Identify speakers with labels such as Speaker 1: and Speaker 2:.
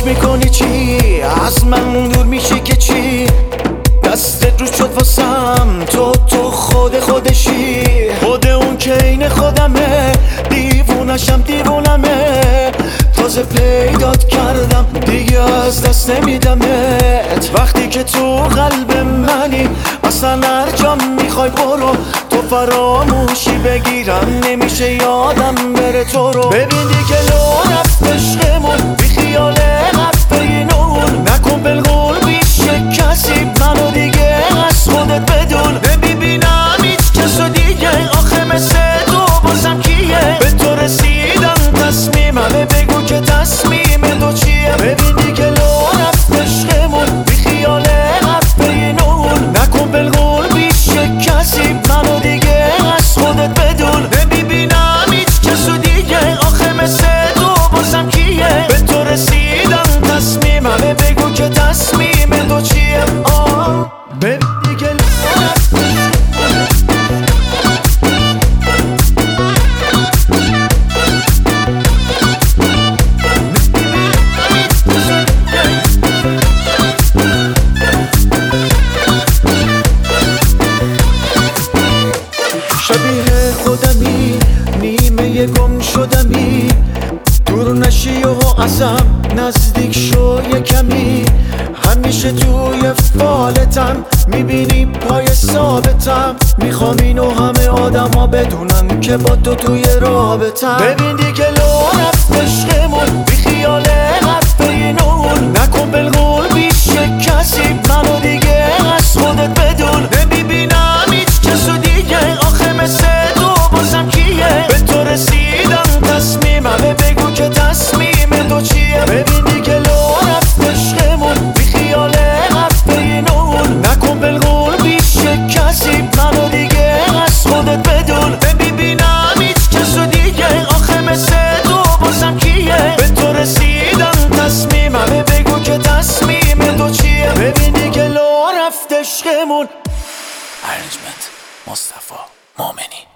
Speaker 1: میکنی چی؟ از من دور میشی که چی؟ دستت رو شد واسم تو خودشی. خود اون که این خودمه، دیوونشم دیوونمه. تازه پیدات کردم دیگه از دست نمیدمت. وقتی که تو قلب منی اصلا هر جا میخوای برو. تو فراموشی بگیرم نمیشه یادم بره تو رو. ببین دیگه لو رفت عشقمون، بی خیال حرف اینون. نکن بالقول بیشه کسی منو دیگه از خودت بدون. نمیبینم هیچ کس و دیگه آخه مثل تو بازم کیه؟ به تو رسیدم تصمیممه، بگو که تصمیم تو چیه؟ ببین دیگه لو رفت عشقمون، بی خیال حرف اینون. نکن بالقول بیشه کسی منو دیگه از خودت بدون. نمیبینم هیچ کس و دیگه آخه مثل تو بازم کیه؟ به تو رسیدم تصمیممه، بگو که تصمیم تو چیه؟ ببین دیگه لو رفت شبیه خودمی، نیمه گم شدمی. دور نشی و ازم نزدیک شو یه کمی. همیشه توی فالتم میبینی پای ثابتم. میخوام اینو همه آدما بدونن که با تو توی رابطم. ببین دیگه لو رفت عشقمون، بی خیال حرف اینون. نکن بالقول بیشه کسی منو دیگه از خودت بدون. نمیبینم هیچ کس و دیگه آخه مثل تو بازم کیه؟ به تو رسیدم تصمیممه، بگو که تصمیم تو چیه؟ ببین دیگه لو رفت عشقمون، بی خیال حرف اینون. نکن بالقول بیشه کسی منو دیگه از خودت بدون. نمیبینم هیچ کس و دیگه آخه مثل تو بازم کیه؟ به تو رسیدم تصمیممه، بگو که تصمیم تو چیه؟ ببین دیگه لو رفت عشقمون.
Speaker 2: ارنجمنت مصطفی مومنی.